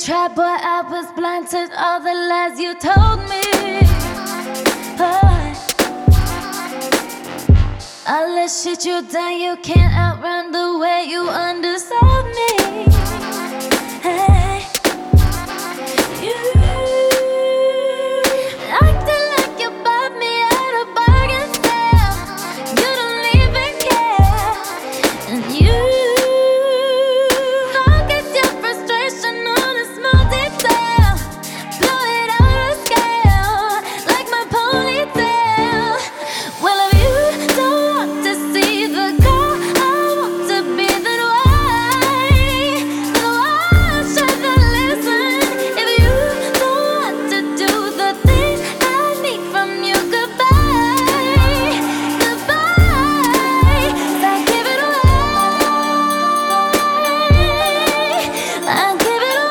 tried, boy, I was blind to all the lies you told me. Oh, all that shit you done, you can't outrun the way you undersold me. Hey, you acting like you bought me at a bargain sale. You don't even care, and you focus your frustration on a small detail. Blow it out of scale, like my ponytail. Well, if you don't want to see the girl I want to be, then why should I listen? If you don't want to do the things I need from you, goodbye, goodbye. 'Cause I give it away, I give it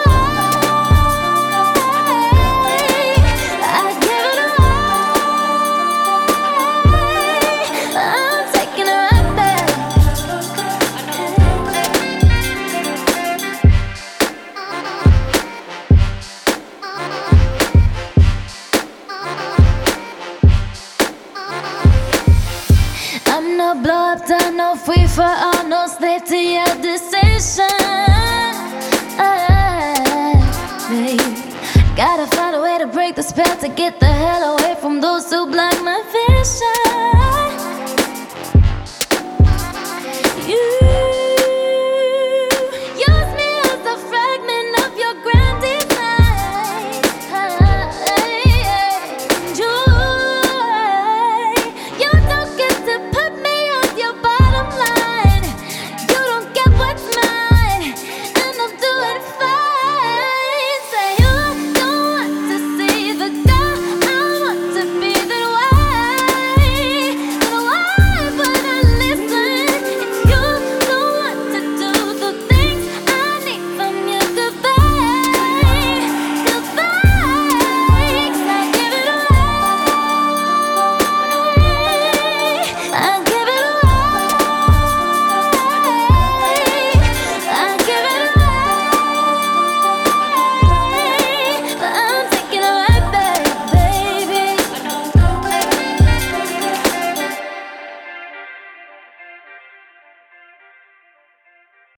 away, I give it away. I'm taking it right back. I'm no blow up doll, no free for all, no slave to your decision. Babe, gotta find a way to break the spell to get the hell